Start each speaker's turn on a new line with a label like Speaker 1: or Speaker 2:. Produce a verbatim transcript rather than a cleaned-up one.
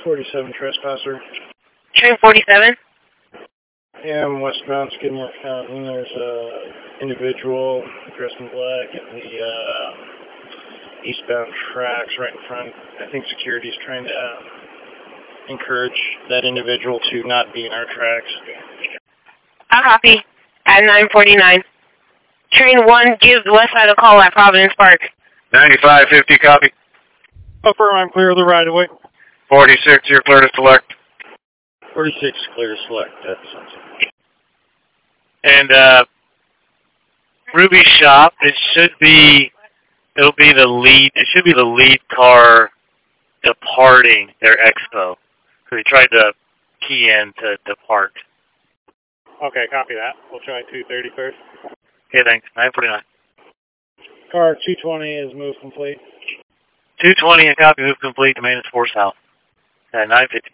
Speaker 1: forty-seven trespasser.
Speaker 2: Train forty-seven?
Speaker 1: Yeah, I'm westbound Skidmore Fountain. There's a individual dressed in black at the uh, eastbound tracks right in front. I think security's trying to uh, encourage that individual to not be in our tracks.
Speaker 2: I copy at nine forty-nine. Train one gives west side a call at Providence Park.
Speaker 3: ninety-five fifty, copy.
Speaker 1: Affirm, I'm clear of the right of way.
Speaker 3: forty-six, you're clear to select.
Speaker 1: forty-six, clear to select. That's
Speaker 3: And, uh, Ruby Shop, it should be, it'll be the lead, it should be the lead car departing their expo. So we tried to key in to depart.
Speaker 1: Okay, copy that. We'll try two thirty first.
Speaker 3: Okay, thanks. nine forty-nine.
Speaker 1: Car two twenty is move complete.
Speaker 3: two twenty and copy, move complete to maintenance four south. At nine fifty.